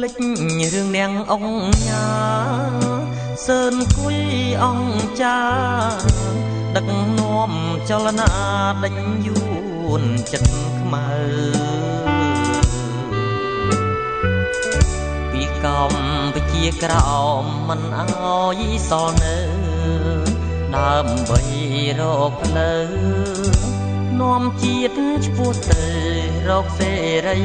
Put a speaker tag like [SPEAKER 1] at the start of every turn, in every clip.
[SPEAKER 1] lịch rương nèng ông nhà sơn cuối ông cha đặc nôm cho lần đánh yuôn chân mơ vì công với chia cào mình áo son đam bay rộp lơ nôm chiết chua từ rộp xe rây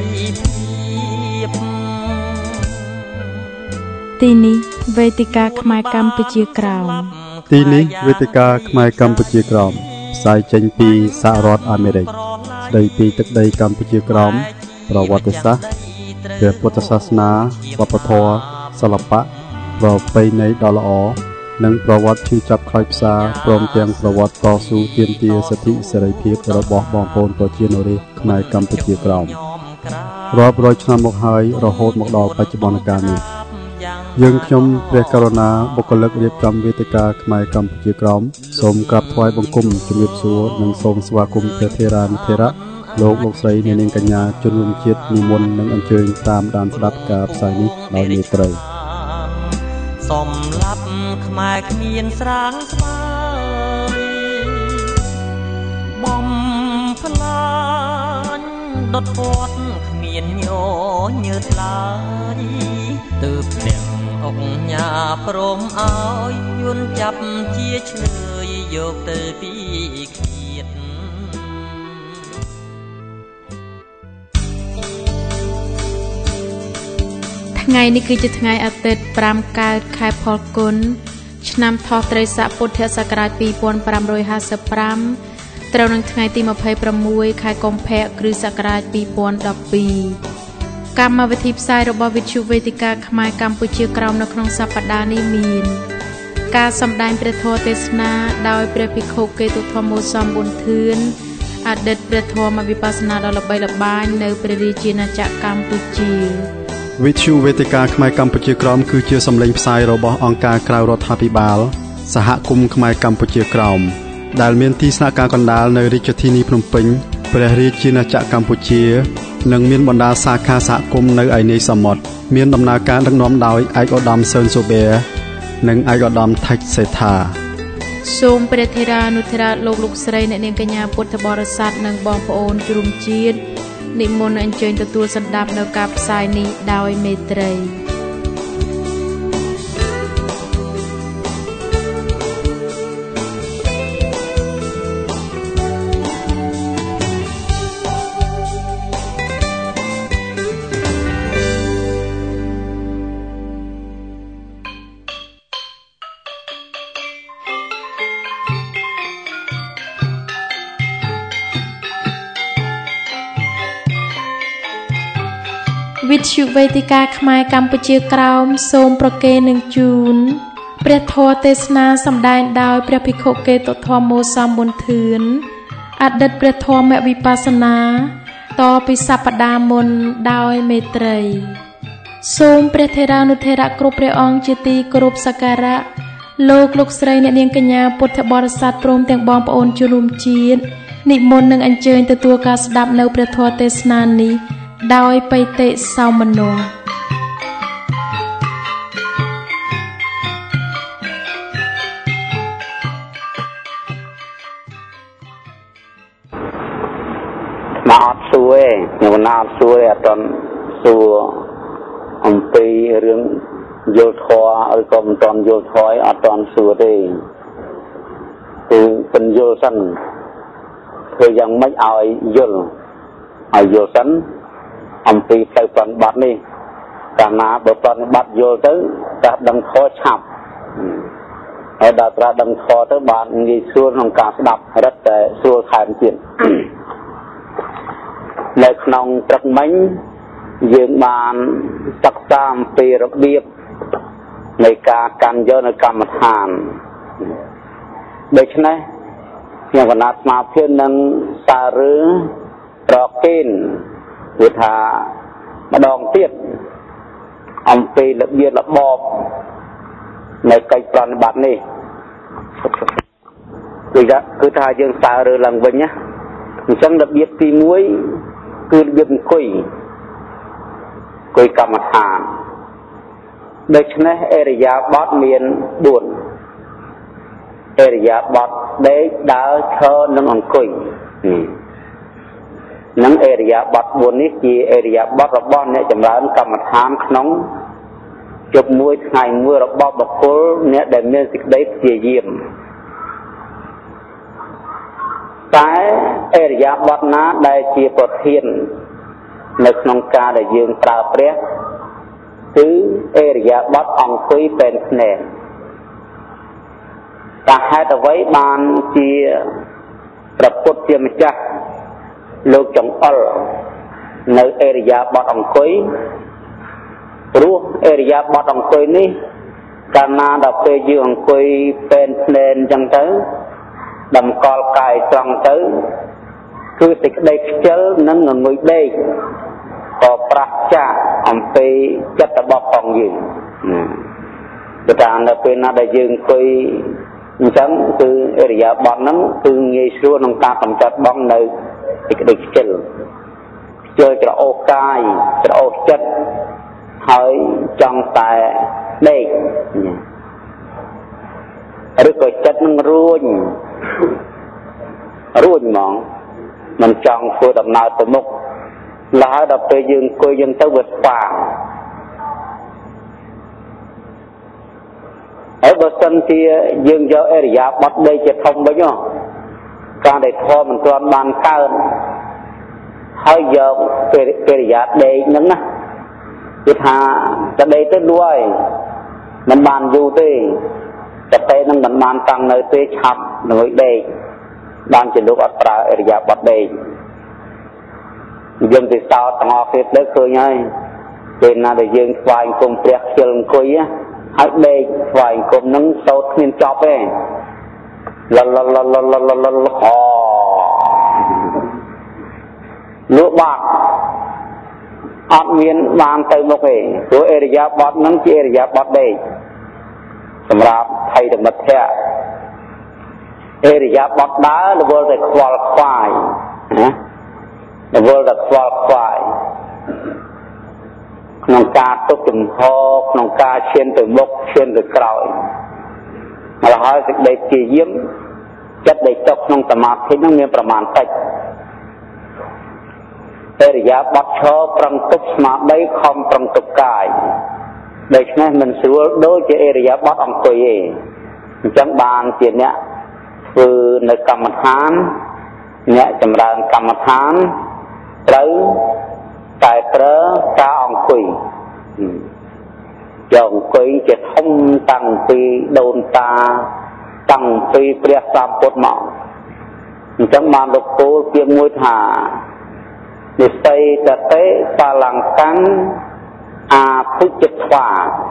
[SPEAKER 2] ទីនេះវេទិកាខ្មែរកម្ពុជាក្រោម
[SPEAKER 3] ទីនេះវេទិកាខ្មែរកម្ពុជាក្រោមផ្សាយចេញពីសហរដ្ឋអាមេរិកស្ដីពីទឹកដីកម្ពុជាក្រោមប្រវត្តិសាស្ត្រព្រះពុទ្ធសាសនាវប្បធម៌សិល្បៈប្រពៃណីដ៏ល្អនិងប្រវត្តិឈឺចាប់ខ្លោចផ្សាព្រមទាំងប្រវត្តិតស៊ូទាមទារសិទ្ធិសេរីភាពរបស់បងប្អូនប្រជាជនរាស្ត្រខ្មែរកម្ពុជាក្រោមរាប់រយឆ្នាំមកហើយរហូតមកដល់បច្ចុប្បន្នកាលនេះយើងខ្ញុំព្រះករុណាបុគ្គលិករៀបចំវេទិកាខ្មែរកម្ពុជាក្រោមសូមក្រាបថ្វាយបង្គំជំរាបសួរនិងសូមស្វាគមន៍ព្រះថេរានុថេរៈលោកស្រីនាងកញ្ញាជនរួមជាតិនិមន្តនិងអញ្ជើញតាមដានស្ដាប់ការផ្សាយនេះដោយមេត្រី
[SPEAKER 1] សំឡាប់ខ្មែរគ្មានស្រាងស្មើបំផ្លាញដុតពាត់គ្មានញញើតឡើយទើបទាំងអង្គញាព្រមឲ្យយួនចាប់ជាឆ្លើយយកទៅពីឃ្លាត
[SPEAKER 2] ថ្ងៃនេះគឺជាថ្ងៃអាទិត្យ5កើតខែផលគុណឆ្នាំថោះត្រីស័កពុទ្ធសករាជ2555ត្រូវនឹងថ្ងៃទី26ខែកុម្ភៈគ្រិស្តសករាជ2012កម្មវិធីផ្សាយរបស់វិទ្យុវេទិកាខ្មែរកម្ពុជាក្រោមនៅក្នុងសប្តាហ៍នេះមានការសម្ដែងព្រះធម៌ទេសនាដោយព្រះភិក្ខុកេតុធម្មសំប៊ុនធឿនអតីតព្រះធម៌វិបស្សនាដ៏ល្បីល្បាញនៅព្រះរាជាណាចក្រកម្ពុជា
[SPEAKER 3] វិទ្យុវេទិកាខ្មែរកម្ពុជាក្រោមគឺជាសម្លេងផ្សាយរបស់អង្គការក្រៅរដ្ឋាភិបាលសហគមន៍ខ្មែរកម្ពុជាក្រោមដែលមានទីស្នាក់ការកណ្ដាលនៅរាជធានីភ្នំពេញព្រះរាជាណាចក្រកម្ពុជានិងមានបណ្ដាសាខាសហគមន៍នៅឯនេសមុទ្រមានដំណើរការដឹកនាំដោយឯកឧត្តមសឿនសូប៊ែនិងឯកឧត្តមថៃសេដ្ឋា
[SPEAKER 2] សូមព្រះថេរានុថេរៈលោកស្រីអ្នកនាងកញ្ញាពុទ្ធបរិស័ទនិងបងប្អូនជ្រុំជាតិនិមន្តអញ្ជើញទទួលស្ដាប់នៅការផ្សាយនេះដោយមេត្រីវិទ្យុវេទិកាខ្មែរកម្ពុជាក្រោមសូមប្រគេននឹងជូនព្រះធម៌ទេសនាសម្ដែងដោយព្រះភិក្ខុកេតុធម្មសំប៊ុនធឿនអតីតព្រះធម្មវិបស្សនាតពីសប្តាហ៍មុនដោយមេត្រីសូមព្រះថេរានុថេរៈគ្រប់ព្រះអង្គជាទីគោរពសក្ការៈលោកស្រីអ្នកនាងកញ្ញាពុទ្ធបរិស័ទព្រមទាំងបងប្អូនជនរួមជាតិនិមន្តនឹងអញ្ជើញទទួលការស្ដាប់នៅព្រះធម៌ទេសនានេះដោយបិតិសោមនស្ស
[SPEAKER 4] មកអត់សួរទេខ្ញុំណាអត់សួរទេអត់ទាន់សួរអំពីរឿងយល់ធម៌ឬក៏មិនទាន់យល់ធម៌អត់ទាន់សួរទេគឺពន្យល់សិនធ្វើយ៉ាងម៉េចឲ្យយល់សិនអំពីផ្លូវប្រតិបត្តិនេះកាលណាបើប្រតិបត្តិយល់ទៅតែដឹងធម៌ឆាប់ហើយដល់ត្រាដឹងធម៌ទៅបានងាយស្រួលក្នុងការស្ដាប់រឹតតែស្រួលថែមទៀតនៅក្នុងព្រឹកមិញយើងបានសិក្សាអំពីរបៀបនៃការកាន់យកនៅកម្មដ្ឋានដូច្នេះខ្ញុំកណាត់ស្មារតីនឹងសាររឿងប្រកេនគឺថាម្ដងទៀតអំពីរបៀបរបបនៃកិច្ចប្រតិបត្តិនេះគឺថាយើងសាររឿងឡើងវិញណាអញ្ចឹងរបៀបទី1គឺរបៀបអង្គុយកម្មដ្ឋានដូច្នេះអរិយាបថមាន4អរិយាបថដេកដើរឈរនិងអង្គុយនឹងអរិយាបថ4នេះជាអរិយាបថរបស់អ្នកចម្រើនកម្មដ្ឋានក្នុងជប់មួយថ្ងៃមួយរបស់បុគ្គលអ្នកដែលមានសេចក្តីព្យាយាមតែអរិយាបថណាដែលជាប្រធាននៅក្នុងការដែលយើងប្រើប្រាស់គឺអរិយាបថអង្គុយពេនភ្នែកតែហេតុអ្វីបានជាព្រះពុទ្ធជាម្ចាស់លោកចង្អុលនៅអរិយាបថអង្គុយព្រោះអរិយាបថអង្គុយនេះកាលណាដល់ពេលយើងអង្គុយពេនភ្នែកអញ្ចឹងទៅតម្កល់កាយត្រង់ទៅគឺសេចក្តីខ្ជិលនិងងងុយដេកក៏ប្រះចាកអំពីចិត្តរបស់ផងយើងគឺថានៅពេលណាដែលយើងអង្គុយអញ្ចឹងគឺអរិយាបថហ្នឹងគឺងាយស្រួលក្នុងការកម្ចាត់បងនៅសេចក្តីខ្ជិលច្រអូសកាយច្រអូសចិត្តហើយចង់តែដេកឬក៏ចិត្តនឹងរួញហ្មងមិនចង់ធ្វើដំណើរទៅមុខឡើយដល់ពេលយើងអង្គុយយើងទៅវាស្វាងហើយបើសិនជាយើងយកអរិយាបថដេកជាធំវិញការដែលធម៌មិនទាន់បានកើតហើយយកអរិយាដេកហ្នឹងណាគឺថាតែដេកទៅលួយមិនបានយូរទេតែពេលហ្នឹងមិនបានតាំងនៅទេឆាប់នឹងដេកបានជាលោកអត់ប្រើអរិយាបថដេកយើងទៅសោតទាំងអស់គ្នាទៅឃើញហើយពេលណាដែលយើងស្វែងគុំព្រះខ្ជិលអង្គុយហើយដេកស្វែងគុំហ្នឹងសោតគ្មានចប់ទេលលលលលលលអូលក់បាក់អត់មានបានទៅមុខទេព្រោះអរិយាបថហ្នឹងជាអរិយាបថដេកសម្រាប់ថៃធម្មធៈអរិយាបថដើររវល់តែខ្វល់ខ្វាយណារវល់តែខ្វល់ខ្វាយក្នុងការទុកចំហក្នុងការឈានទៅមុខឈានទៅក្រោយហើយហើយសេចក្តីព្យាយាមចិត្តដែលចុះក្នុងសមាធិហ្នឹងមានប្រមាណតិចអរិយាបថឈរប្រឹងទប់ស្មារតីខំប្រឹងទប់កាយដូច្នេះមិនស្រួលដូចជាអរិយាបថអង្គុយទេអញ្ចឹងបានជាអ្នកធ្វើនៅកម្មដ្ឋានអ្នកចម្រើនកម្មដ្ឋានត្រូវតែប្រើការអង្គុយយកអង្គុយជាធំតាំងពីដូនតាតាំងពីព្រះសម្ពុទ្ធមកអញ្ចឹងបានលោកគោលពាក្យមួយថានិស័យតតេបលង្កាំអាភិជិត្វា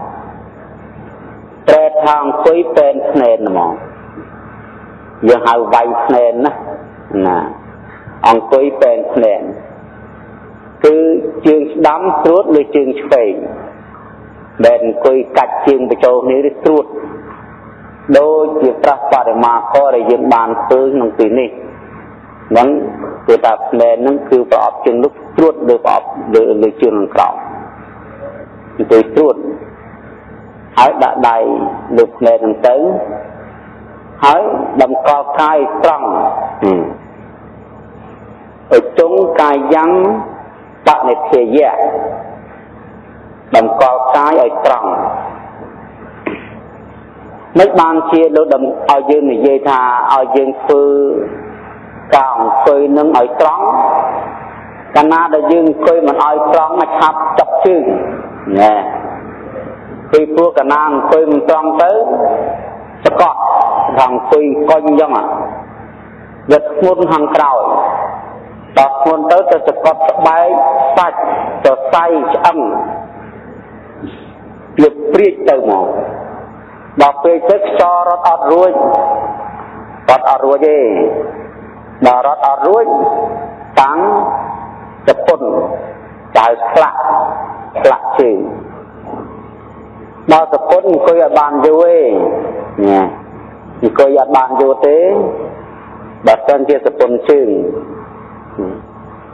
[SPEAKER 4] ត្រែថាអង្គុយពេនភ្នែនហ្មងយើងហៅវាយភ្នែនណាអង្គុយពេនភ្នែនគឺជើងស្ដាំស្រួតឬជើងឆ្វេងដែលអង្គុយកាច់ជើងបញ្ចូលគ្នាឬស្រួតដូចជាប្រះបរិមាកដែលយើងបានឃើញក្នុងទីនេះហ្នឹងគឺថាភ្នែនហ្នឹងគឺប្រអប់ជើងនោះស្រួតឬប្រអប់លើជើងក្រោមអង្គុយស្រួតហើយដាក់ដៃលើភ្នែនហ្នឹងទៅហើយតម្កល់កាយត្រង់ឧចុងកាយ៉ាងបនិធិយៈតម្កល់កាយឲ្យត្រង់មិនបានជាលោកឲ្យយើងនិយាយថាឲ្យយើងធ្វើការអង្គុយនឹងឲ្យត្រង់កាលណាដែលយើងអង្គុយមិនឲ្យត្រង់មកឆាប់ចាប់ជើងណែពីព្រោះកាលណាអង្គុយមិនត្រង់ទៅស្កត់ខាងអង្គុយកុញអញ្ចឹងវាធ្ងន់ខាងក្រោយដល់ធ្ងន់ទៅស្កត់ស្បែកសាច់សរសៃឆ្អឹងវាព្រាចទៅមកដល់ពេលទៅខ្យល់រត់អត់រួចទេដល់រត់អត់រួចតាំងចពុនដៅខ្លះជើងដល់ចពុនអង្គុយឲ្យបានយូរទេអង្គុយអត់បានយូរទេបើសិនជាចពុនជើង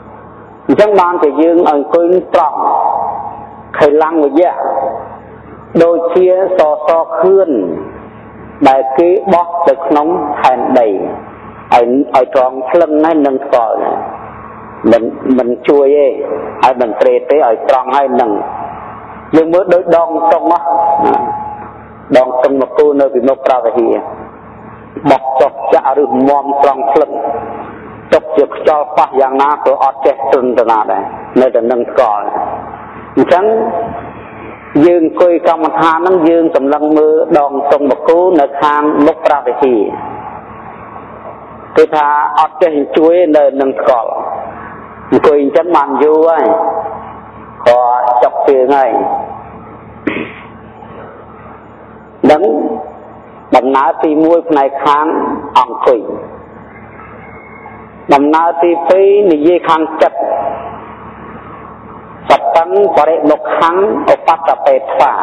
[SPEAKER 4] អញ្ចឹងបានតែយើងអង្គុយត្រង់ខិលੰវិយៈដូចជាសសខឿនដែលគេបោះទៅក្នុងផែនដីឲ្យត្រង់ផ្លឹងហើយនឹងស្គាល់មិនជួយទេហើយមិនត្រេតទេឲ្យត្រង់ហើយនឹងយើងមើលដូចដងតុងដងតុងមកគូនៅពីមុខប្រវហិបោះចុះចាក់ឬមមត្រង់ផ្លឹងចុកជាខ្យល់ប៉ះយ៉ាងណាក៏អត់ចេះទន់ទៅណាដែរនៅតែនឹងស្គាល់អញ្ចឹងយើងអង្គុយកម្មដ្ឋានហ្នឹងយើងសម្លឹងមើលដងតុងមកគូនៅខាងមុខប្រវហិគឺថាអត់ចេះជួយនៅនឹងស្គាល់អង្គុយអញ្ចឹងបានយូរហើយក៏ចុកជើងហើយដឹងដំណើរទី1ផ្នែកខាងអង្គុយដំណើរទី2និយាយខាងចិត្តសតੰបរិមុខខាងឧបតបេថ្វា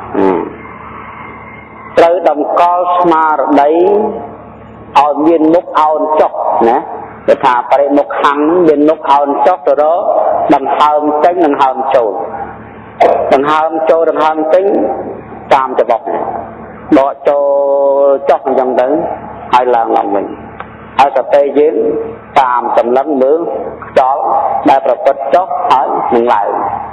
[SPEAKER 4] ត្រូវតម្កល់ស្មារតីឲ្យមានមុខអោនចុះណាគេថាបរិមុខខាងមានមុខអោនចុះទៅរកដង្ហើមចេញនិងហើមចូលដង្ហើមចូលដង្ហើមចេញតាមច្បោះដកចូលចុះអញ្ចឹងទៅហើយឡើងឡើងវិញហើយសតិយើងតាមសម្លឹងមើលខ្យល់ដែលប្រព្រឹត្តចុះហើយនឹងឡើង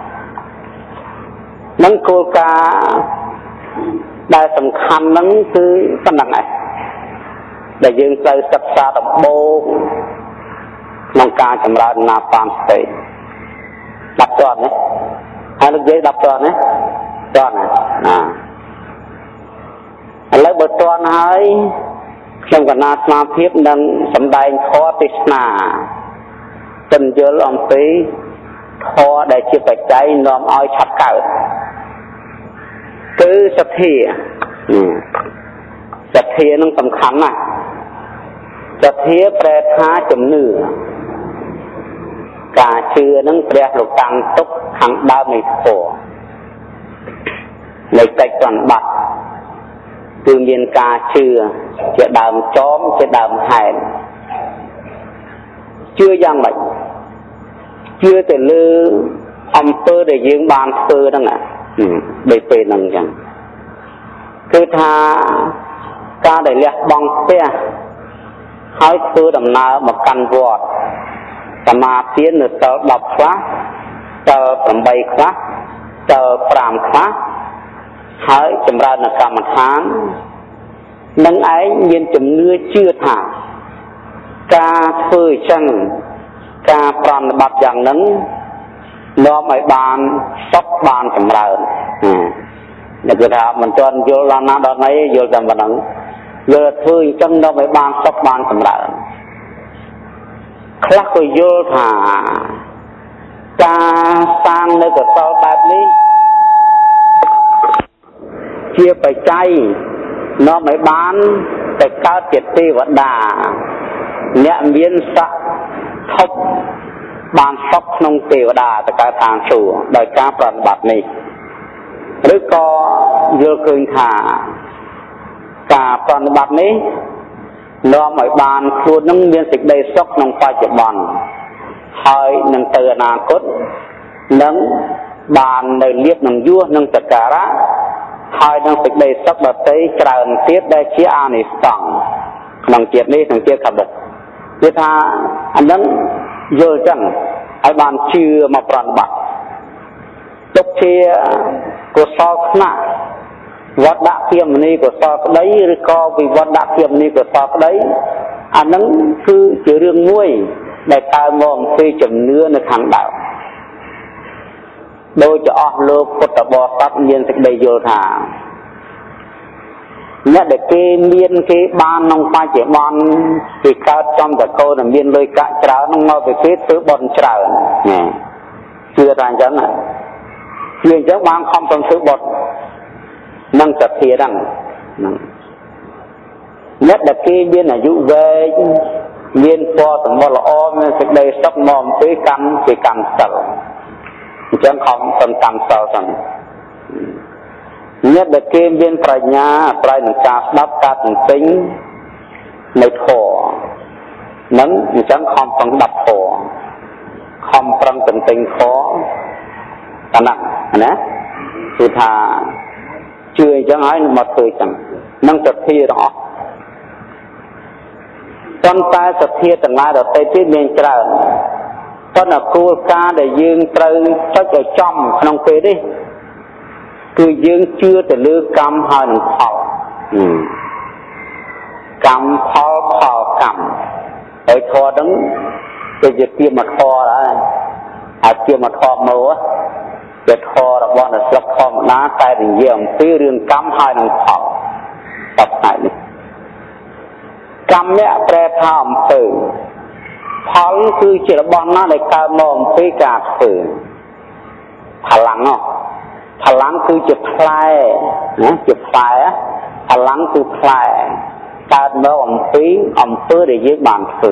[SPEAKER 4] នឹងគោលការណ៍ដែលសំខាន់ហ្នឹងគឺប៉ុណ្្នឹងឯងដែលយើងត្រូវសិក្សាដំបូងក្នុងការចម្រើនអានាបានសតិ10ជាន់ណាហើយលោកនិយាយ10ជាន់ណាជាន់ណាឥឡូវបើទាន់ហើយខ្ញុំកណាស្មារភាពនឹងសម្ដែងធម៌ទេសនាពន្យល់អំពីធម៌ដែលជាបច្ច័យនាំឲ្យឆាប់កើតគឺសទ្ធានឹងសំខាន់ណាស់សទ្ធាប្រែថាជំនឿការជឿនឹងព្រះលោកតាំងទុកខាងដើមនៃធម៌នៃកិច្ចប្រតិបត្តិគឺមានការជឿជាដើមចមជាដើមហេតុជឿយ៉ាងម៉េចជឿទៅលើអំពើដែលយើងបានធ្វើហ្នឹងដូចពេលហ្នឹងអញ្ចឹងគឺថាការដែលលះបង់ផ្ទះហើយធ្វើដំណើរមកកាន់វត្តសមាធិនៅដល់10ខ្លះដល់8ខ្លះដល់5ខ្លះហើយចម្រើនកម្មដ្ឋាននឹងឯងមានជំនឿជឿថាការធ្វើអញ្ចឹងការប្រតិបត្តិយ៉ាងហ្នឹងនាំឲ្យបានសុខបានចម្រើនដែលគេថាមិនទាន់យល់ដល់ណាដល់ណីយល់តែប៉ុណ្្នឹងយល់ធ្វើអញ្ចឹងនាំឲ្យបានសុខបានចម្រើនខ្លះក៏យល់ថាការសាងនៅកុសលបែបនេះជាបច្ច័យនាំឲ្យបានទៅកើតជាទេវតាអ្នកមានសក្តិធប់បានសុខក្នុងទេវតាទៅកើតឋានសួគ៌ដោយការប្រតិបត្តិនេះឬក៏យល់ឃើញថាការប្រតិបត្តិនេះនាំឲ្យបានខ្លួននឹងមានសេចក្តីសុខក្នុងបច្ចុប្បន្នហើយនឹងទៅអនាគតនឹងបាននៅលៀបនឹងយោះនឹងសក្ការៈហើយនឹងសេចក្តីសុខដទៃច្រើនទៀតដែលជាអានិសង្សក្នុងជាតិនេះនិងជាតិខាងមុខគឺថាអានឹងយល់ចឹងឲ្យបានជឿមកប្រតិបត្តិទុកជាកុសលខ្នាក់វត្តដាក់ពាមនីកុសលក្តីឬក៏វិវត្តដាក់ពាមនីកុសលក្តីអានឹងគឺជារឿងមួយដែលកើតមកអំពីជំនឿនៅខាងដើមដោយជាអស់លោកពុទ្ធបរិស័ទមានសេចក្តីយល់ថាអ្នកដែលគេមានគេបានក្នុងបច្ចុប្បន្នគេកើតចំតកោដែលមានលុយកាក់ច្រើននឹងមកពីគេធ្វើបន់ច្រើនជឿថាអញ្ចឹងណាជឿអញ្ចឹងបានខំប្រឹងធ្វើបន់នឹងសទ្ធាហ្នឹងអ្នកដែលគេមានអាយុវែងមានពណ៌សម្បុរល្អមានសេចក្តីសុខមកអំពីកម្មជាកម្មសិលអញ្ចឹងខំប្រឹងកម្មសិលហ្នឹងអ្នកដែលគេមានប្រាជ្ញាអាស្រ័យនឹងការស្ដាប់ការទន្ទិញនៅធម៌នឹងអញ្ចឹងខំប្រឹងដាប់ធម៌ខំប្រឹងទន្ទិញធម៌ប៉ុណ្ណឹងណាគឺថាជឿអញ្ចឹងហើយមកធ្វើចឹងនឹងសទ្ធាទាំងអស់ប៉ុន្តែសទ្ធាទាំងឡាយដទៃទៀតមានច្រើនប៉ុន្តែគោលការណ៍ដែលយើងត្រូវចុចឲ្យចំក្នុងពេលនេះគឺយើងជឿទៅលើកម្មហើយនឹងផលកម្មផលផលកម្មហើយធម៌ហ្នឹងគឺជាពាក្យមកធម៌ដែរអាចជាមកធម៌មកជាធម៌របស់អ្នកស្រុកធម្មតាតែនិយាយអំពីរឿងកម្មហើយនឹងផលតបស្នែនេះកម្មៈប្រែថាអំពើផលគឺជារបស់ណាដែលកើតមកអំពីការធ្វើផលាំងគឺជាផ្លែណាជាផ្លែផលាំងគឺផ្លែកើតមកអំពីអំពើដែលយើងបានធ្វើ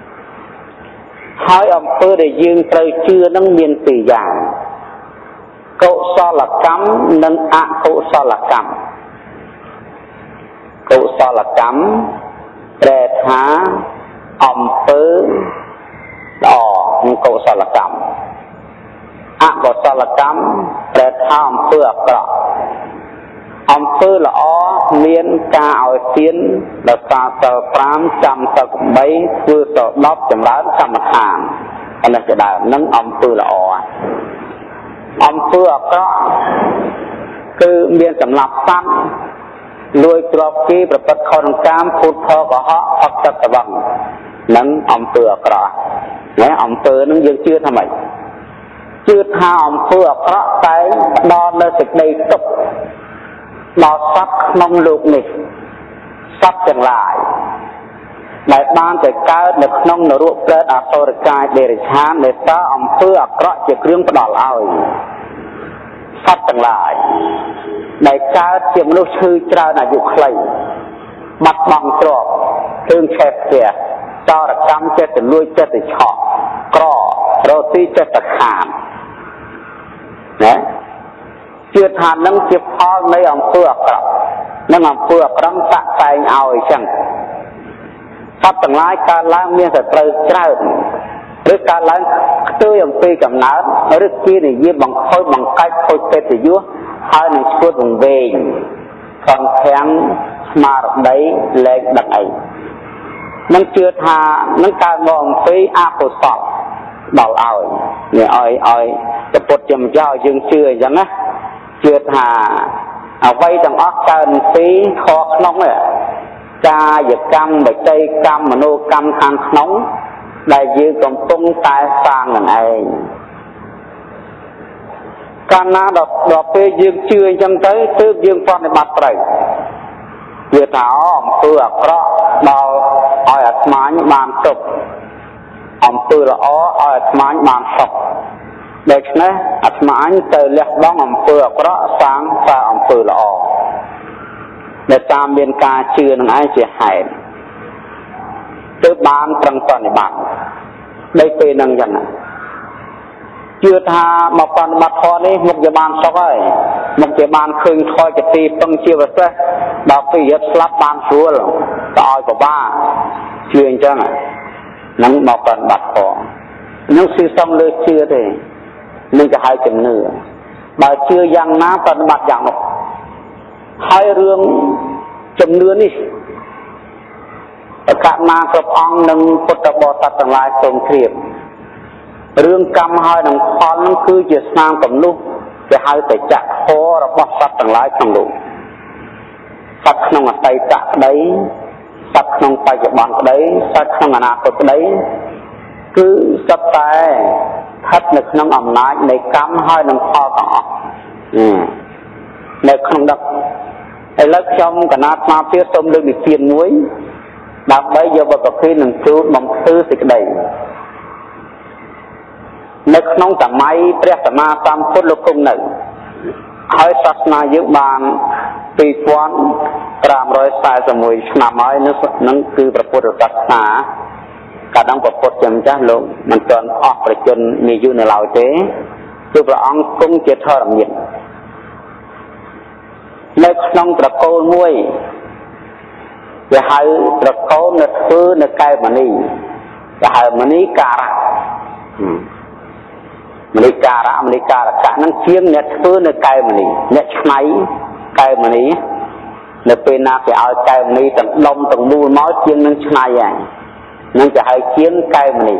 [SPEAKER 4] ហើយអំពើដែលយើងត្រូវជឿនឹងមានពីរយ៉ាងកុសលកម្មនិងអកុសលកម្មកុសលកម្មប្រែថាអំពើល្អនិងកុសលកម្មអកុសលកម្មប្រែថាអំពើអាក្រក់អំពើល្អមានការឲ្យទានដល់ការសិល5ចាំសិល8ធ្វើសិល10ចម្រើនកម្មដ្ឋានអានេះជាដើមនឹងអំពើល្អអំពើអាក្រក់គឺមានសម្លាប់សត្វលួចទ្រព្យគេប្រព្រឹត្តខុសនឹងកាមភូតផលកុហកអត់ចិត្តស្វឹងនឹងអំពើអាក្រក់ណាអំពើនឹងយើងជឿថាម៉េចជឿថាអំពើអាក្រក់តែផ្ដល់នូវសេចក្តីទុក្ខដល់សត្វក្នុងលោកនេះសត្វទាំងឡាយដែលបានទៅកើតនៅក្នុងនរកប្រេតអសុរកាយដេរឆានដែលតើអំពើអាក្រក់ជាគ្រឿងផ្ដល់ឲ្យសត្វទាំងឡាយដែលកើតជាមនុស្សឈឺច្រើនអាយុខ្លីបាត់បង់ទ្រព្យគ្រឿងឆេះផ្ទះចោរកម្មចិត្តទៅលួចចិត្តទៅឆក់ក្ររោទីចិត្តទៅខានណាជឿថានឹងជាផលនៃអំពើអាក្រក់នឹងអំពើអាក្រក់តាក់តែងឲ្យចឹងសត្វទាំងឡាយកើតឡើងមានសត្រូវច្រើនឬកើតឡើងខ្ទួយអំពីកំណើតឬជានិយាយបង្ខូចបង្កាច់ខូចកិត្តិយសហើយនឹងឈួតវង្វេងខំខាំងស្មារតីលែងដឹកអីនឹងជឿថានឹងកើតមកអំពីអកុសលដល់ឲ្យនេះឲ្យទៅពុតជាម្ចាស់យើងជឿអញ្ចឹងណាជឿថាអ្វីទាំងអស់កើតពីខក្នុងនេះកាយកម្មវិច័យកម្មមនោកម្មខាងក្នុងដែលយើងកំពុងតែសាងនឹងឯងកាលណាដល់ពេលយើងជឿអញ្ចឹងទៅទើបយើងបប្រតិបត្តិត្រូវវាថាអំពើអាក្រក់ដល់ឲ្យអាត្មាបានទុកអំពើល្អឲ្យអាត្មាបានសុខដូច្នេះអាត្មាទៅលះបង់អំពើអាក្រក់សាងតែអំពើល្អដែលតាមមានការជឿនឹងឯងជាហេតុទើបបានប្រឹងប្រតិបត្តិដោយពេលនឹងយ៉ាងណាជឿថាមកប្រតិបត្តិធម៌នេះមុខជាបានសុខហើយមុខជាបានឃើញថយជាទីពឹងជាពិសេសដល់ពេលរត់ស្លាប់បានស្រួលទៅឲ្យពិបាកជឿអញ្ចឹងនឹងមកប្រតិបត្តិធម៌នឹងស៊ីសំលើជឿទេនឹងគេហៅជំនឿបើជឿយ៉ាងណាប្រតិបត្តិយ៉ាងនោះហើយរឿងជំនឿនេះប្រកាសណាគ្រប់អង្គនិងពុទ្ធបរិស័ទទាំងឡាយសូមជ្រាបរឿងកម្មហើយនឹងផលនឹងគឺជាស្នាមគំនុះគេហៅតែចក្ខុរបស់សត្វទាំងឡាយក្នុងលោកសត្វក្នុងអតីតក្តីសត្វក្នុងបច្ចុប្បន្នក្តីសត្វក្នុងអនាគតក្តីគឺសត្វតែស្ថិតនៅក្នុងអំណាចនៃកម្មហើយនឹងផលទាំងអស់នៅក្នុងដឹកឥឡូវខ្ញុំកណាត់ស្មារតីសូមលើកនិទានមួយដើម្បីយកបទពិសោធន៍នឹងជួបបំភ្លឺសេចក្តីនៅក្នុងសម័យព្រះសម្មាសម្ពុទ្ធលោកគង់នៅហើយសាសនាយើងបាន2541ឆ្នាំហើយនឹងគឺព្រះពុទ្ធសាសនាកាលដល់ព្រះពុទ្ធជាម្ចាស់លោកមិនទាន់អស់ប្រជជនមានយូរនៅឡើយទេគឺព្រះអង្គគង់ជាធរមាននៅក្នុងត្រកូលមួយគេហៅត្រកូលនៅធ្វើនៅកែវមณีគេហៅមณีការៈមณีការៈមณีការកៈនឹងជាងអ្នកធ្វើនៅកែវមณีអ្នកឆ្នៃកែវមณีនៅពេលណាគេឲ្យកែវមณีទាំងដុំទាំងមូលមកជាងនឹងឆ្នៃហើយនឹងគេហៅជាងកែវមณี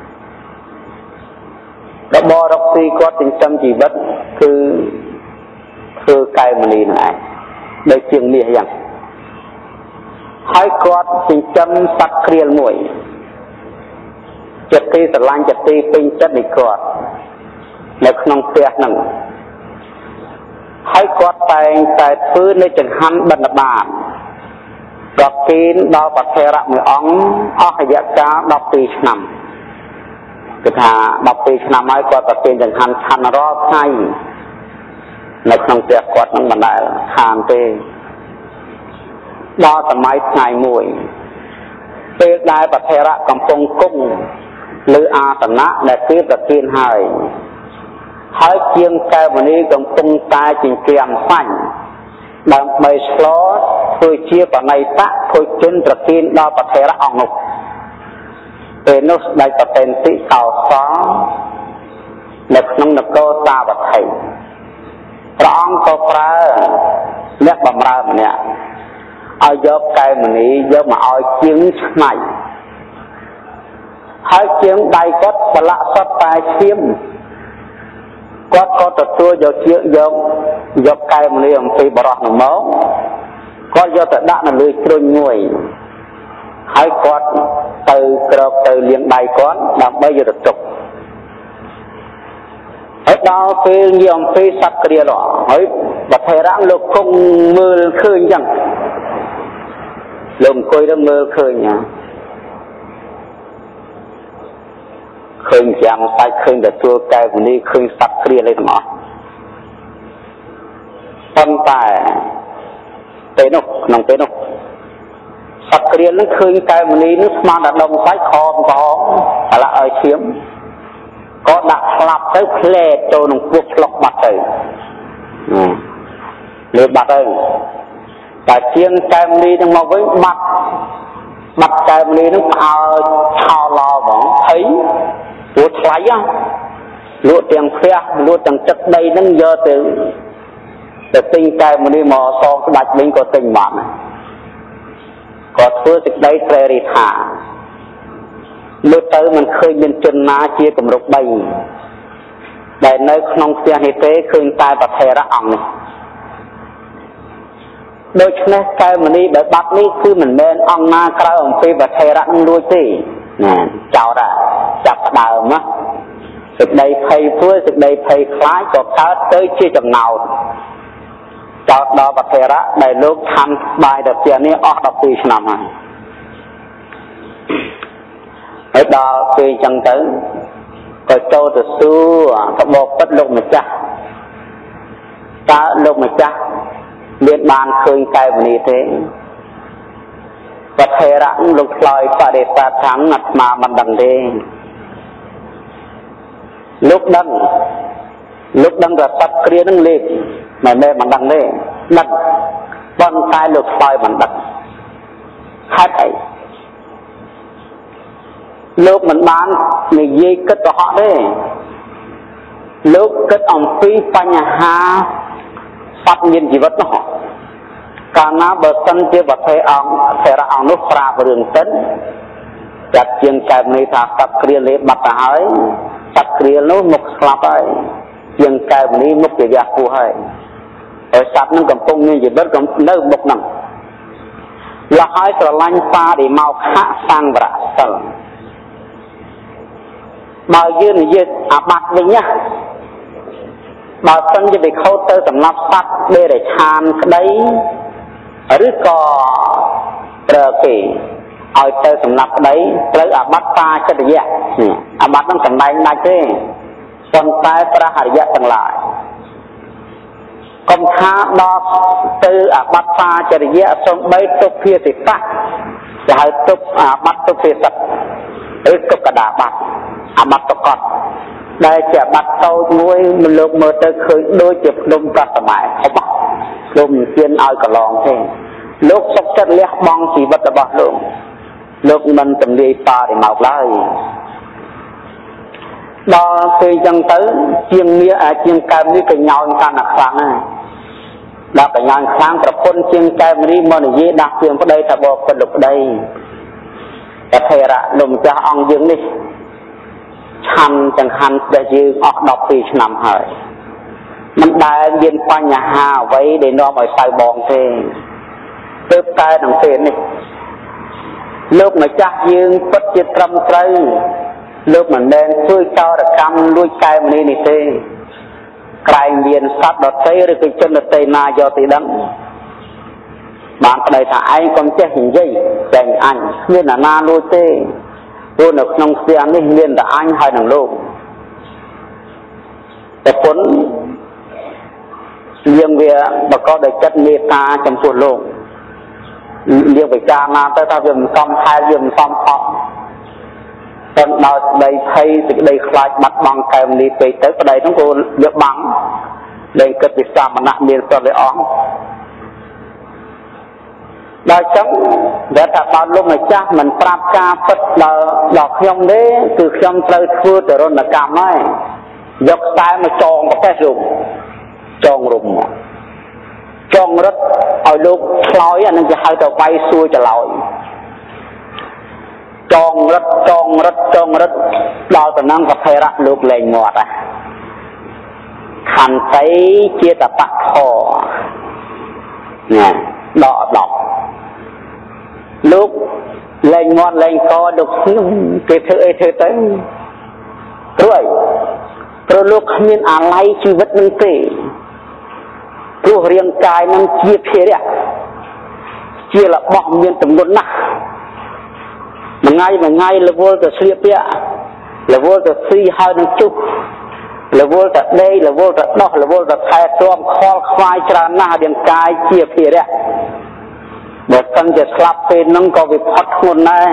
[SPEAKER 4] របររកស៊ីគាត់ចិញ្ចឹមជីវិតគឺធ្វើកែវមณีនឹងឯងដូចជាងមាសយ៉ាងហើយគាត់ចិញ្ចឹមសត្វក្រៀលមួយចិត្តទីស្រឡាញ់ចិត្តទីពេញចិត្តនៃគាត់នៅក្នុងផ្ទះហ្នឹងហើយគាត់តែងតែធ្វើនៅចង្ហាន់បិណ្ឌបាតប្រគេនដល់ព្រះថេរៈមួយអង្គអស់រយៈកាល12ឆ្នាំគឺថា12ឆ្នាំហើយគាត់ប្រគេនចង្ហាន់ឆាន់រាល់ថ្ងៃនៅក្នុងផ្ទះគាត់នឹងមិនដែលខានទេដល់សម័យថ្ងៃមួយពេលដែលព្រះថេរៈកំពុងគង់លើអាសនៈដែលគេប្រទានហើយជាងកែវមณีកំពុងតែចិញ្ច្រាំសាច់ដើម្បីឆ្លធ្វើជាបណៃតៈភោជនប្រទានដល់ព្រះថេរៈអង្គនោះពេលនោះស្ដេចប្រតិទិកោសលនៅក្នុងនគរសាវត្ថីព្រះអង្គក៏ប្រើអ្នកបម្រើម្នាក់ឲ្យយកកែវមณีយកមកឲ្យជាងឆ្នៃហើយជាងដៃគាត់ប្រឡាក់សុទ្ធតែឈាមគាត់ក៏ទទួលយកកែវមณีអំពីបរោះនោះមកគាត់យកទៅដាក់នៅលើជ្រុញមួយហើយគាត់ទៅក្រោកទៅលាងដៃគាត់ដើម្បីយកទៅទុកហើយដល់ពេលនិយាយអំពីសត្វក្រៀលហើយបថេរៈលោកគង់មើលឃើញចឹងលោកអង្គុយទៅមើលឃើញឃើញចាំសាច់ឃើញទទួលកែវមณีឃើញសត្វក្រៀលឯទាំងអស់ប៉ុន្តែពេលនោះក្នុងពេលនោះសត្វក្រៀលនឹងឃើញកែវមณีនឹងស្មានតែដុំសាច់ខំក្រហមអាឡាឲ្យឈាមក៏ដាក់ស្លាប់ទៅផ្លែចូលក្នុងពោះឆ្លុកបាត់ទៅលើបាត់ទៅតែជាងកែវមณีនឹងមកវិញបាត់កែវមณีនឹងផ្អើលឆោឡហ្មងភ័យព្រោះថ្លៃលក់ទាំងផ្ទះលក់ទាំងទឹកដីនឹងយកទៅទិញកែវមณีមកសងស្ដាច់វិញក៏ទិញបានក៏ធ្វើសេចក្តីត្រេករិះថាលើទៅមិនឃើញមានជនណាជាគម្រប់3ដែលនៅក្នុងផ្ទះនេះទេឃើញតែព្រះថេរៈអង្គនេះដូច្នេះកែវមณีដែលបាត់នេះគឺមិនមែនអង្គណាក្រៅអំពីព្រះថេរៈនឹងរួចទេណាចោតចាប់ផ្ដើមណាសេចក្តីភ័យព្រួយសេចក្តីភ័យខ្លាចក៏កើតទៅជាចំណោទចោតដល់ព្រះថេរៈដែលលោកខំបាយដល់ផ្ទះនេះអស់12ឆ្នាំហើយដល់ពេលអញ្ចឹងទៅក៏ចូលទៅសួរក្បោពិតលោកម្ចាស់តើលោកម្ចាស់មានបានឃើញកែវមณีទេព្រះថេរៈលោកឆ្លើយបដិសេធថាអាត្មាមិនដឹងទេលោកដឹងថាសត្វគ្រានឹងលេខមិនមែនមិនដឹងទេដឹងប៉ុន្តែលោកឆ្លើយមិនដឹងហេតុអីលោកមិនបាននិយាយគិតកុហកទេលោកគិតអំពីបញ្ហាសត្វមានជីវិតនោះកាលណាបើសិនជាប្រភេទអង្គថេរៈអង្គនោះប្រាប់រឿងតិនចាត់ជាងកែវមณีថាសត្វគ្រាលេបាត់ទៅហើយសត្វគ្រានោះមុខស្លាប់ហើយជាងកែវមณีមុខជាវះពោះហើយសត្វនឹងកំពុងមានជីវិតនៅមុខហ្នឹងលះហើយស្រឡាញ់បារិមោខៈសង្វរៈសិលបើយើងនិយាយអាបត្តិវិញណាបើសិនជាវិខោទៅសម្រាប់សត្វដេរឆានក្តីឬក៏ប្រើគេឲ្យទៅសម្រាប់ក្តីត្រូវអាបត្តិបាចិត្តយៈអាបត្តិនឹងសម្ដែងដាច់ទេប៉ុន្តែប្រហរិយៈទាំងឡាយកុំថាដល់ទៅអាបត្តិបាចរិយៈសំបីទុព្ភាសិកៈจะហៅទុបអាបត្តិទុភាសិកឬទុបកដាបត្តិអាបត្តិកតដែលជាអាបត្តិតូចមួយមិនលោកមើលទៅឃើញដូចជាភ្នំប្រសម័យអបលោកមិនទានឲ្យកន្លងទេលោកសុខចិត្តលះបង់ជីវិតរបស់លោកមិនទំលាយបរិមោកឡើយដល់ពេលចឹងទៅជាងមាសជាងកើមនេះក៏ញោញកាន់តែខ្លាំងដែរដល់កញ្ញាខ្លាំងប្រពន្ធជាងកែមរីមកនិយាយដាស់ជាងប្តីថាបបិទ្ធលោកប្តីតែថេរៈលោកម្ចាស់អង្គយើងនេះឆាន់ចង្ហាន់ព្រះយើងអស់12ឆ្នាំហើយមិនដែលមានបញ្ហាអ្វីដែលនាំឲ្យសៅបងទេទើបតែក្នុងពេលនេះលោកម្ចាស់យើងពិតជាត្រឹមត្រូវលោកមិនមែនធ្វើចោរកម្មលួចកែមនេះទេក្រែងមានសត្វដតីឬក៏ជនដតីណាយកទីដឹងបានប្តីថាឯងកុំចេះនិយាយតែអញគ្មានអ្នកណាលួចទេព្រោះនៅក្នុងផ្ទះនេះមានតែអញហើយនឹងលោកតែពុនយើងវាបកដោយចិត្តមេត្តាចំពោះលោកយើងពិចារណាទៅថាវាមិនសមខែវាមិនសមផលតែដោយសេចក្តីភ័យសេចក្តីខ្លាចបាត់បង់កែមនេះពេកទៅប្តីនោះក៏វាបាំងលែងគិតពីសាមណៈមានព្រះអង្គដល់ចឹងដែលថាបើលោកម្ចាស់មិនប្រាប់ការពិតដល់ខ្ញុំទេគឺខ្ញុំត្រូវធ្វើទរណកម្មហើយយកខ្សែមកចងប្រទេសលោកចងរុំចងរត់ឲ្យលោកឆ្លោយអានឹងគេហៅថាវាយសួរច្រឡោយចងរត់ដល់តំណងកភេរៈលោកលែងមាត់ខន្តីជាតបៈខណាដកលោកលែងមាត់លែងកលោកគេធ្វើអីធ្វើទៅព្រោះលោកគ្មានអាល័យជីវិតនឹងទេព្រោះរាងកាយនឹងជាភារៈជារបស់មានទម្ងន់ណាស់មួយថ្ងៃរវល់ទៅស្លៀកពាក់រវល់ទៅស៊ីហើយនឹងជុះរវល់ទៅដេករវល់ទៅដោះរវល់ទៅថែទាំខលខ្វាយច្រើនណាស់រាងកាយជាភារៈបើសិនជាស្លាប់ពេលហ្នឹងក៏វាផុតធ្ងន់ដែរ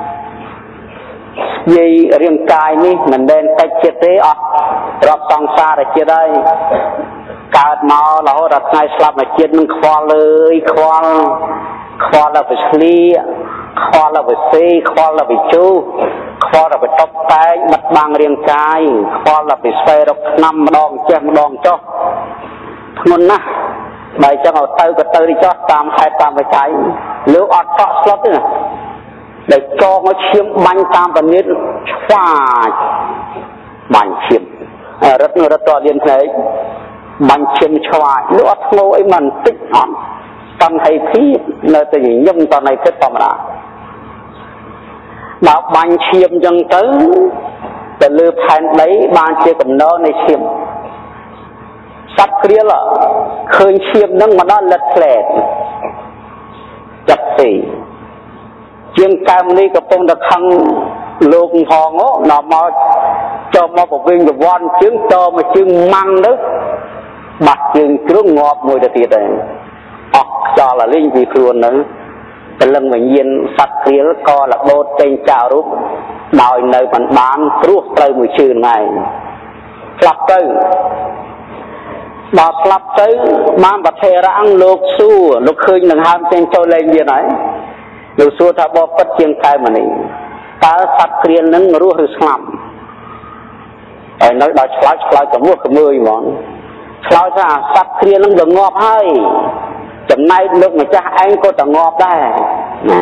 [SPEAKER 4] និយាយរាងកាយនេះមិនមែនតិចចិត្តទេអស់រាប់សង្សារជាតិហើយកើតមករហូតដល់ថ្ងៃស្លាប់មកជាតិនឹងខ្វល់អើយខ្វល់ដល់ទៅឆ្លៀកខ្វល់ដល់ទៅសេខ្វល់ដល់ទៅជូខ្វល់ដល់ទៅតបតែងបាត់បង់រាងកាយខ្វល់ដល់ទៅស្វែងរកឆ្នាំម្ដងចេះម្ដងចុះធ្ងន់ណាស់បើចឹងឲ្យទៅក៏ទៅរីចោះតាមហេតុតាមបច្ច័យលើអត់តក់ស្លុតទេណាដែលចងឲ្យឈាមបាញ់តាមពនិតឆ្វាចបាញ់ឈាមរត់តលៀនភ្នែកបាញ់ឈាមឆ្វាចលើអត់ធ្ងោអីមិនតិចអត់តន្ហៃភាពនៅតែញញឹមតន្ហៃភាពធម្មតាបើបាញ់ឈាមចឹងទៅលើផែនដីបានជាកំណើនៃឈាមសត្វក្រៀលឃើញឈាមនឹងមកដល់លិតផ្លែតចាប់ទីជាងកែមនេះកំពុងតែខឹងលោកផងដល់មកចូលមកប្រវិញប្រវត្តិជើងតមកជើងម៉ាំងទៅបាត់ជើងជ្រុងងាប់មួយទៅទៀតហើយអស់ខ្យល់លេងពីខ្លួននឹងព្រលឹងវិញ្ញាណសត្វក្រៀលក៏លបោតចេញចោលរូបដោយនៅបានព្រោះត្រូវមួយជើងហ្នឹងស្លាប់ទៅដល់ស្លាប់ទៅបានប្រធេរៈអង្គលោកសួរលោកឃើញនឹងហើមចេញចូលលេងទៀតហើយលោកសួរថាបបពិតជាងកែមនេះតើសត្វក្រៀលនឹងរស់ឬស្លាប់ហើយនៅដល់ឆ្លើយក៏មួក្មើយហ្មងឆ្លើយថាសត្វក្រៀលនឹងវាងាប់ហើយចំណែកលោកម្ចាស់ឯងក៏តែងាប់ដែរណា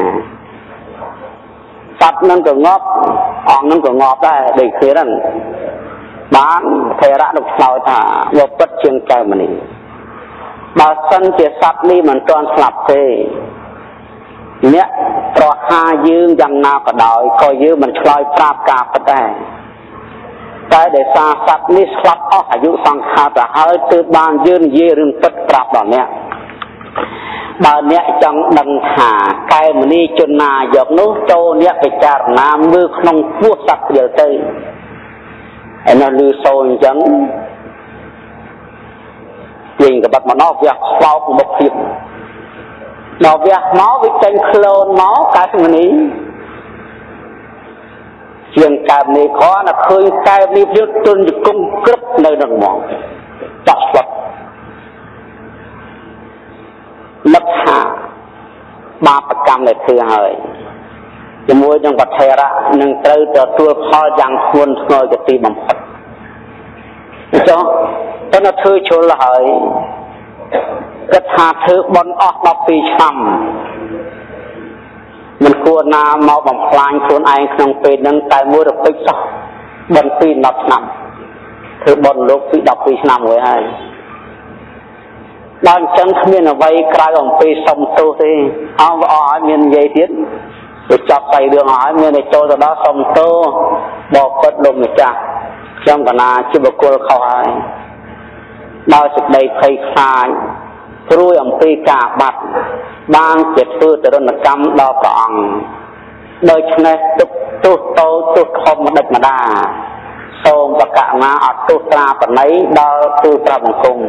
[SPEAKER 4] សត្វនឹងក៏ងាប់អង្គនឹងក៏ងាប់ដែរដូចគ្នាហ្នឹងបានថេរៈលោកឆ្លើយថាវាពិតជាងកែមនេះបើសិនជាសត្វនេះមិនទាន់ស្លាប់ទេអ្នកប្រហាយើងយ៉ាងណាក៏ដោយក៏យើងមិនឆ្លើយប្រាប់ការពិតដែរតែដោយសារសត្វនេះស្លាប់អស់អាយុសង្ខារទៅហើយទើបបានយើងនិយាយរឿងពិតប្រាប់ដល់អ្នកបើអ្នកចង់ដឹងថាកែមនេះជនណាយកនោះចូលអ្នកពិចារណាមើលក្នុងពោះសត្វក្រៀលទៅឯនោះលឺសូរអញ្ចឹងទាញក្បត់មកនោះវាខ្វោកមុខភាពដល់វាមកវាចេញខ្លួនមកកែមនេះជាងកែមនេះគ្រាន់តែឃើញកែមនេះវាទន់ជង្គង់ក្រឹបនៅនឹងហ្មងចាក់ស្លាប់នឹកថាបាបកម្មដែលធ្វើហើយជាមួយនឹងវត្ថេរៈនឹងត្រូវទទួលផលយ៉ាងធ្ងន់ធ្ងរជាទីបំផុតចុះតើធ្វើជ្រុលហើយគិតថាធ្វើបន់អស់12ឆ្នាំមិនគួរណាមកបំផ្លាញខ្លួនឯងក្នុងពេលហ្នឹងតែមួយរំពេចសោះបន់ពី10ឆ្នាំធ្វើបន់លោកពី12ឆ្នាំរួចហើយដល់អញ្ចឹងគ្មានអ្វីក្រៅអំពីសុំទោសទេអស់ឲ្យមាននិយាយទៀតទៅចាប់ស្អីរឿងឲ្យមានតែចូលទៅដល់សុំទោសបបិទ្ធលោកម្ចាស់ខ្ញុំកណាជាបុគ្គលខុសហើយដោយសេចក្តីភ័យខ្លាចព្រួយអំពីការបាត់បានជាធ្វើទរណកម្មដល់ព្រះអង្គដូច្នេះទុកទោសតូចទោសធំម្ដេចម្ដាសូមប្រកាសណាអត់ទោសត្រាបណីដល់ទូលប្រាប់បង្គំ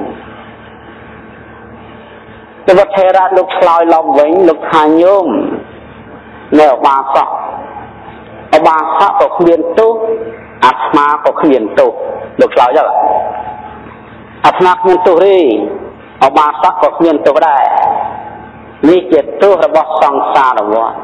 [SPEAKER 4] ទេវថេរៈលោកឆ្លើយឡំវិញលោកថាញោមនៅឧបាសកក៏គ្មានទោសអាត្មាក៏គ្មានទោសលោកឆ្លើយចឹងអាត្មាគ្មានទោសទេឧបាសកក៏គ្មានទោសដែរនេះជាទោសរបស់សង្សារវដ្ត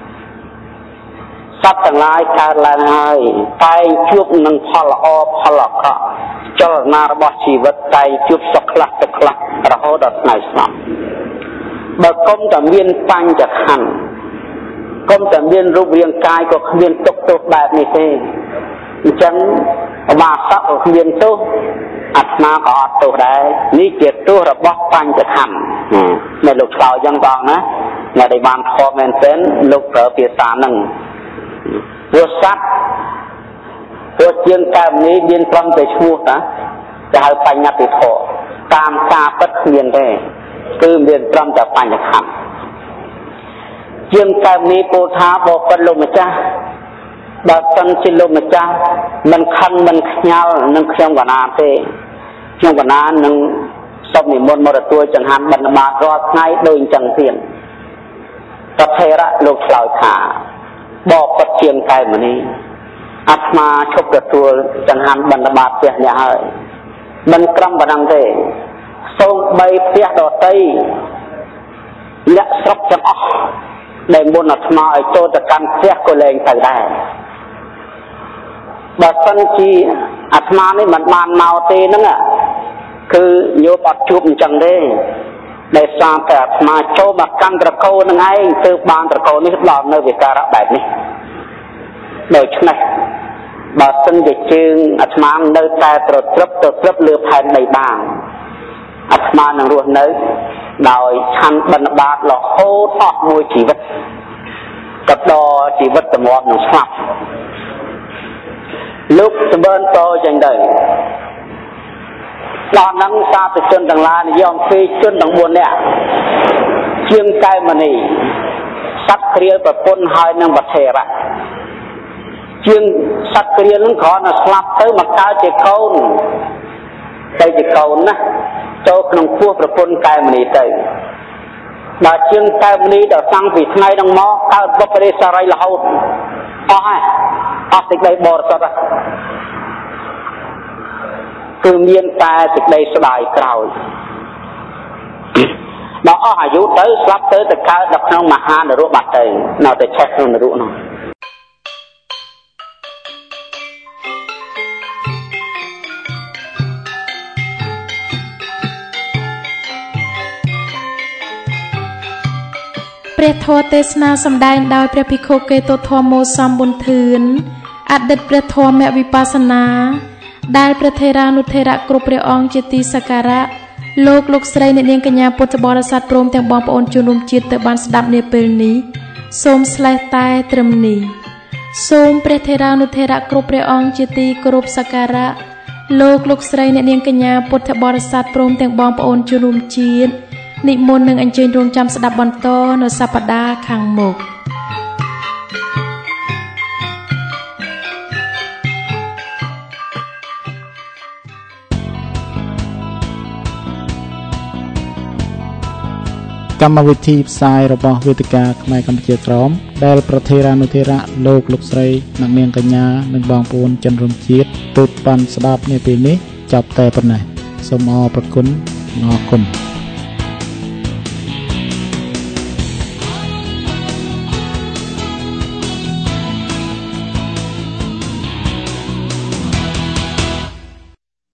[SPEAKER 4] សត្វទាំងឡាយកើតឡើងហើយតែជួបនឹងផលល្អផលអាក្រក់ចលនារបស់ជីវិតតែជួបសុខខ្លះទុក្ខខ្លះរហូតដល់ថ្ងៃស្លាប់បើគុំតែមានបញ្ចខណ្ឌគុំតែមានរូបរាងកាយក៏គ្មានទុក្ខទោសបែបនេះទេអញ្ចឹងឧបាសកក៏គ្មានទោសអាត្មាក៏អត់ទោសដែរនេះជាទោសរបស់បញ្ចខណ្ឌនៅលោកឆ្លើយអញ្ចឹងបងណាអ្នកដែលបានខកមែនទែនលោកប្រើភាសាហ្នឹងព្រោះសត្វព្រោះជាងកែមនេះមានត្រឹមតែឈ្មោះតាគេហៅបញ្ញត្តិធម៌តាមការពិតគ្មានទេគឺមានត្រឹមតែបញ្ញខណ្ឌជាងកែមនេះពោលថាបបិទ្ធលោកម្ចាស់បើសិនជាលោកម្ចាស់មិនខឹងមិនខ្ញាល់នឹងខ្ញុំកណាទេខ្ញុំកណានឹងសុំនិមន្តមកទទួលចង្ហាន់បិណ្ឌបាតរាល់ថ្ងៃដូចអញ្ចឹងទៀតតថេរៈលោកឆ្លើយថាបបិទ្ធជាងកែមនេះអាត្មាឈប់ទទួលចង្ហាន់បិណ្ឌបាតផ្ទះនេះហើយមិនត្រឹមប៉ុណ្ណឹងទេសូម្បីផ្ទះដតីអ្នកស្រុកទាំងអស់ដែលមុនអាត្មាឲ្យចូលទៅកាន់ផ្ទះក៏លែងទៅដែរបើសិនជាអាត្មានេះមិនបានមកទេហ្នឹងគឺញោមអត់ជួបអញ្ចឹងទេដែលសារតែអាត្មាចូលមកកាន់ត្រកូលនឹងឯងទើបបានត្រកូលនេះដល់នៅវិការៈបែបនេះដូច្នេះបើសិនជាជើងអាត្មានៅតែត្រឹបលើផែនដីបានអាត្មានឹងរស់នៅដោយឆាន់បិណ្ឌបាតរហូតអស់មួយជីវិតក៏ដល់ជីវិតទំនាប់នឹងស្លាប់លោកសម្បើនតចឹងទៅដល់ហ្នឹងសាធុជនទាំងឡាយនិយមពីជនទាំង4នាក់ជាងកែមនីសត្វគ្រាលប្រពន្ធហើយនឹងវថេរៈជាងសត្វគ្រាលហ្នឹងគ្រាន់តែស្លាប់ទៅមកកើតជាកូនទៅជាកូនណាចូលក្នុងពោះប្រពន្ធកែមនីទៅដល់ជាងកែមនីដល់តាំងពីថ្ងៃហ្នឹងមកកើតបុព្វេសារីរហូតអស់ហើយអស់សេចក្តីបរិសុទ្ធគឺមានតែសេចក្តីស្ដាយក្រោយដល់អស់អាយុទៅស្លាប់ទៅកើតនៅក្នុងមហានរកបាត់ទៅនៅតែឆេះក្នុងនរកនោះ
[SPEAKER 2] ព្រះធម៌ទេសនាសម្ដែងដោយព្រះភិក្ខុកេតុធម្មោសំប៊ុនធឿនអតីតព្រះធម៌វិបស្សនាដែលព្រះថេរានុថេរៈគ្រប់ព្រះអង្គជាទីសក្ការៈលោកស្រីអ្នកនាងកញ្ញាពុទ្ធបរិស័ទព្រមទាំងបងប្អូនជនរួមជាតិទៅបានស្ដាប់នាពេលនេះសូមស្លេះតែត្រឹមនេះសូមព្រះថេរានុថេរៈគ្រប់ព្រះអង្គជាទីគោរពសក្ការៈលោកស្រីអ្នកនាងកញ្ញាពុទ្ធបរិស័ទព្រមទាំងបងប្អូនជនរួមជាតិនិមន្តនឹងអញ្ជើញរងចាំស្ដាប់បន្តនៅសប្តាហ៍ខាងមុខ
[SPEAKER 5] កម្មវិធីផ្សាយរបស់វេទិកាខ្មែរកម្ពុជាក្រមដែលប្រធានានុធិរៈលោកស្រីអ្នកនាងកញ្ញានិងបងប្អូនជនរួមជាតិទូតបានស្ដាប់នាពេលនេះចាប់តែប៉ុណ្ណេះសូមអរព្រគុណអរគុណ